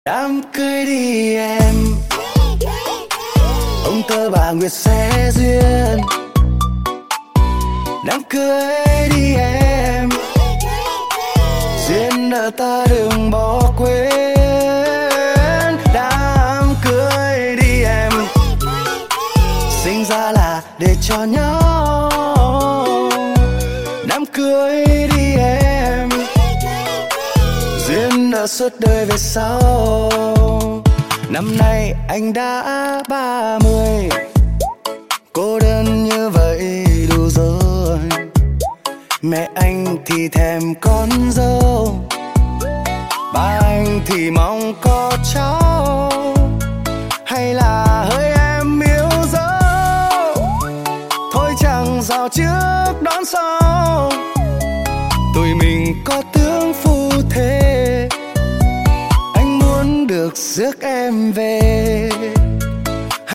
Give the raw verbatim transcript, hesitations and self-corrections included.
Đám cưới đi em, ông tơ bà nguyệt sẽ duyên. Đám cưới đi em, duyên nợ ta đừng bỏ quên. Đám cưới đi em, sinh ra là để cho nhau. Đám cưới đi em, duyên nợ suốt đời về sau. Năm nay anh đã ba mươi, cô đơn như vậy đủ rồi. Mẹ anh thì thèm con dâu, ba anh thì mong có cháu. Hay là hơi em yêu dấu, thôi chẳng rào trước đón sau. Tụi mình có tướng phu thê, anh muốn được rước em về.